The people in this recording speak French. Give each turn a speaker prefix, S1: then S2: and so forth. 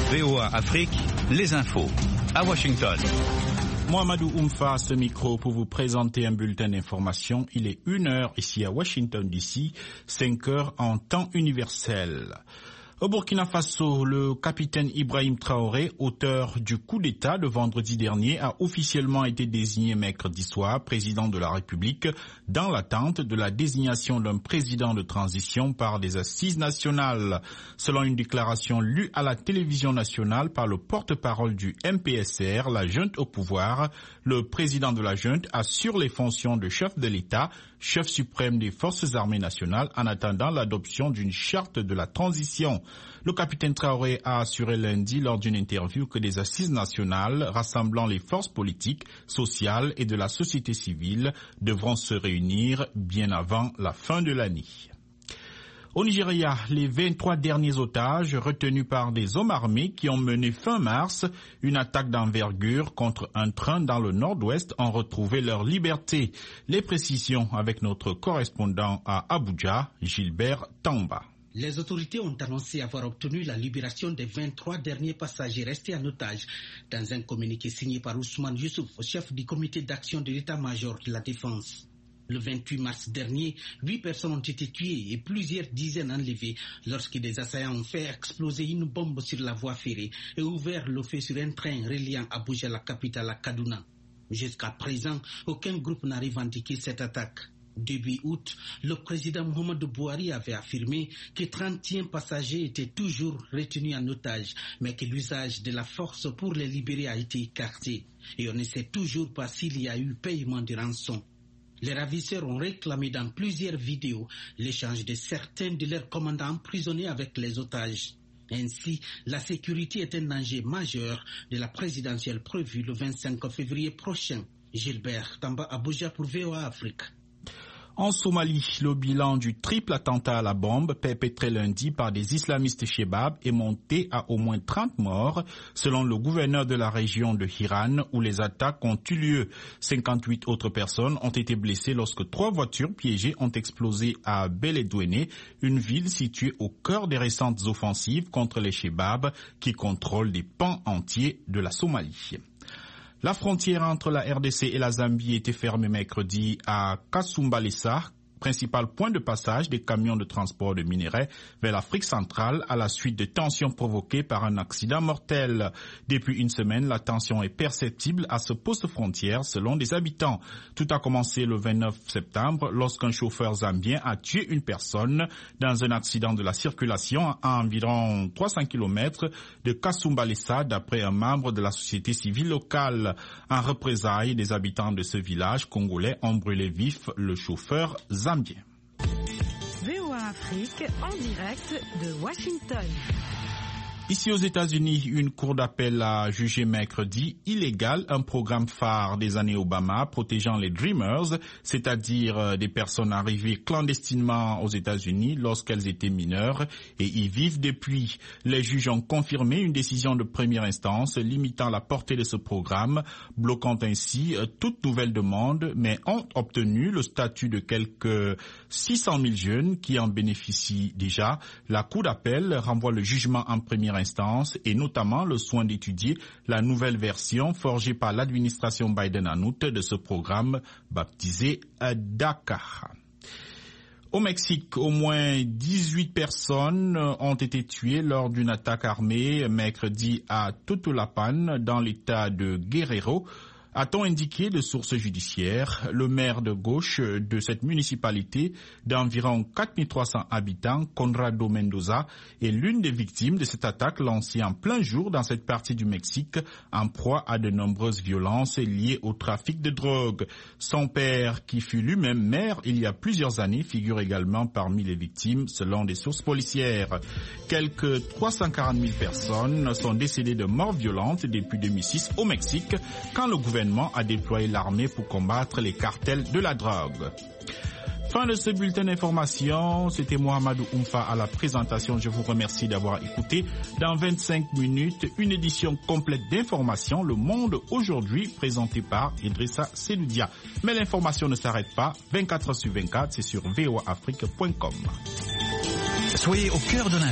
S1: VOA Afrique, les infos. À Washington.
S2: Mohamedou Oumfa, ce micro pour vous présenter un bulletin d'information. Il est 1h ici à Washington DC, 5h en temps universel. Au Burkina Faso, le capitaine Ibrahim Traoré, auteur du coup d'État de vendredi dernier, a officiellement été désigné mercredi soir président de la République dans l'attente de la désignation d'un président de transition par des assises nationales. Selon une déclaration lue à la télévision nationale par le porte-parole du MPSR, la junte au pouvoir, le président de la junte assure les fonctions de chef de l'État, chef suprême des forces armées nationales, en attendant l'adoption d'une charte de la transition. Le capitaine Traoré a assuré lundi lors d'une interview que des assises nationales rassemblant les forces politiques, sociales et de la société civile devront se réunir bien avant la fin de l'année. Au Nigeria, les 23 derniers otages retenus par des hommes armés qui ont mené fin mars une attaque d'envergure contre un train dans le nord-ouest ont retrouvé leur liberté. Les précisions avec notre correspondant à Abuja, Gilbert Tamba.
S3: Les autorités ont annoncé avoir obtenu la libération des 23 derniers passagers restés en otage. Dans un communiqué signé par Ousmane Youssouf, chef du comité d'action de l'état-major de la défense. Le 28 mars dernier, 8 personnes ont été tuées et plusieurs dizaines enlevées lorsque des assaillants ont fait exploser une bombe sur la voie ferrée et ouvert le feu sur un train reliant Abuja, la capitale, à Kaduna. Jusqu'à présent, aucun groupe n'a revendiqué cette attaque. Début août, le président Muhammadu Buhari avait affirmé que 31 passagers étaient toujours retenus en otage, mais que l'usage de la force pour les libérer a été écarté. Et on ne sait toujours pas s'il y a eu paiement de rançon. Les ravisseurs ont réclamé dans plusieurs vidéos l'échange de certains de leurs commandants emprisonnés avec les otages. Ainsi, la sécurité est un danger majeur de la présidentielle prévue le 25 février prochain. Gilbert Tamba, Abuja pour VOA Afrique.
S2: En Somalie, le bilan du triple attentat à la bombe perpétré lundi par des islamistes Shebab est monté à au moins 30 morts, selon le gouverneur de la région de Hiran où les attaques ont eu lieu. 58 autres personnes ont été blessées lorsque 3 voitures piégées ont explosé à Beledweyne, une ville située au cœur des récentes offensives contre les Shebab qui contrôlent des pans entiers de la Somalie. La frontière entre la RDC et la Zambie était fermée mercredi à Kasumbalesa, principal point de passage des camions de transport de minerais vers l'Afrique centrale à la suite de tensions provoquées par un accident mortel. Depuis une semaine, la tension est perceptible à ce poste frontière selon des habitants. Tout a commencé le 29 septembre lorsqu'un chauffeur zambien a tué une personne dans un accident de la circulation à environ 300 km de Kasumbalesa d'après un membre de la société civile locale. En représailles, des habitants de ce village congolais ont brûlé vif le chauffeur zambien.
S4: VOA Afrique en direct de Washington.
S2: Ici aux États-Unis, une cour d'appel a jugé mercredi illégal un programme phare des années Obama protégeant les Dreamers, c'est-à-dire des personnes arrivées clandestinement aux États-Unis lorsqu'elles étaient mineures et y vivent depuis. Les juges ont confirmé une décision de première instance limitant la portée de ce programme, bloquant ainsi toute nouvelle demande, mais ont obtenu le statut de quelques 600 000 jeunes qui en bénéficient déjà. La cour d'appel renvoie le jugement en première instance et notamment le soin d'étudier la nouvelle version forgée par l'administration Biden en août de ce programme baptisé DACA. Au Mexique, au moins 18 personnes ont été tuées lors d'une attaque armée mercredi à Totolapan dans l'état de Guerrero. A-t-on indiqué de sources judiciaires, le maire de gauche de cette municipalité d'environ 4300 habitants, Conrado Mendoza, est l'une des victimes de cette attaque lancée en plein jour dans cette partie du Mexique, en proie à de nombreuses violences liées au trafic de drogue. Son père, qui fut lui-même maire il y a plusieurs années, figure également parmi les victimes selon des sources policières. Quelques 340 000 personnes sont décédées de morts violentes depuis 2006 au Mexique, quand le gouvernement a déployé l'armée pour combattre les cartels de la drogue. Fin de ce bulletin d'information. C'était Mohamedou Oumfa à la présentation. Je vous remercie d'avoir écouté. Dans 25 minutes, une édition complète d'informations. Le Monde aujourd'hui, présenté par Idrissa Seloudia. Mais l'information ne s'arrête pas. 24h sur 24, c'est sur voaafrique.com.
S1: Soyez au cœur de l'info.